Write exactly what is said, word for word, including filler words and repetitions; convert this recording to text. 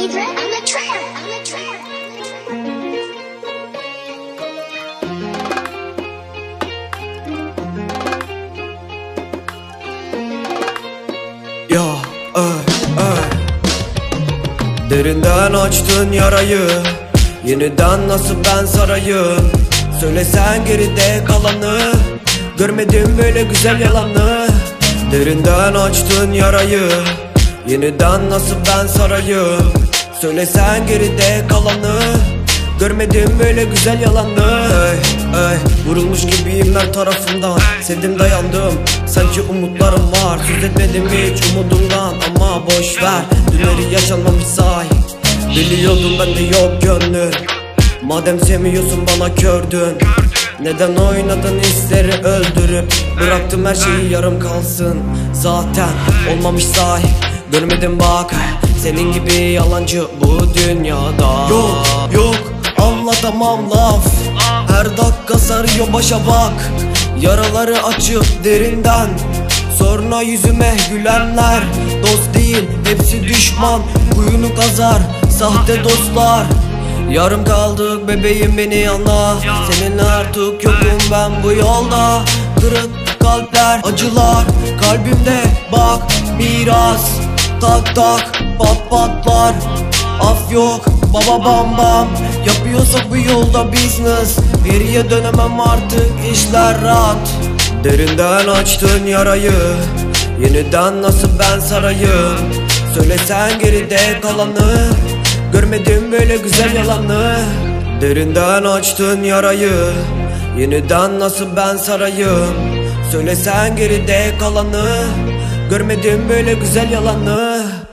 Idra on the track, on the track. Ya ay ay Derinden açtın yarayı, yeniden nasıl ben sarayım? Söylesen geride kalanı, görmedim böyle güzel yalanı. Derinden açtın yarayı, yeniden nasıl ben sarayım? Söylesen geride kalanı, görmedim böyle güzel yalanı. Ey, ey, vurulmuş gibiyim her tarafımdan. Sevdim dayandım, sanki umutlarım var. Söz etmedim hiç umudumdan ama boş ver, dünleri yaşanmamış say. Biliyordum ben de yok gönlün. Madem sevmiyorsun bana kördün. Neden oynadın hisleri öldürüp bıraktım her şeyi yarım kalsın. Zaten olmamış say, görmedim bak senin gibi yalancı bu dünyada. Yok yok anlatamam laf, her dakika sarıyor başa bak. Yaraları açıp derinden, sonra yüzüme gülenler dost değil hepsi düşman. Kuyunu kazar sahte dostlar. Yarım kaldık bebeğim beni anla, seninle artık yokum ben bu yolda. Kırık kalpler acılar kalbimde bak biraz. Tak tak pat patlar, af yok baba bam bam. Yapıyorsak bu yolda business, geriye dönemem artık işler rahat. Derinden açtın yarayı, yeniden nasıl ben sarayım? Söylesen geride kalanı, görmedim böyle güzel yalanı. Derinden açtın yarayı, yeniden nasıl ben sarayım? Söylesen geride kalanı, görmedim böyle güzel yalanı.